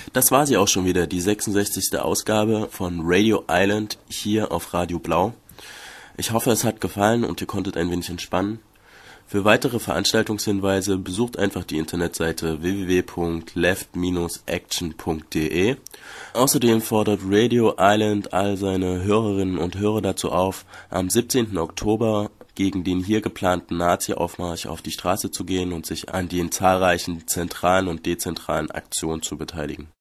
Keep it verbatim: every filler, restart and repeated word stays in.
Das war sie auch schon wieder, die sechsundsechzigste Ausgabe von Radio Island hier auf Radio Blau. Ich hoffe, es hat gefallen und ihr konntet ein wenig entspannen. Für weitere Veranstaltungshinweise besucht einfach die Internetseite w w w punkt left dash action punkt d e. Außerdem fordert Radio Island all seine Hörerinnen und Hörer dazu auf, am siebzehnten Oktober gegen den hier geplanten Nazi-Aufmarsch auf die Straße zu gehen und sich an den zahlreichen zentralen und dezentralen Aktionen zu beteiligen.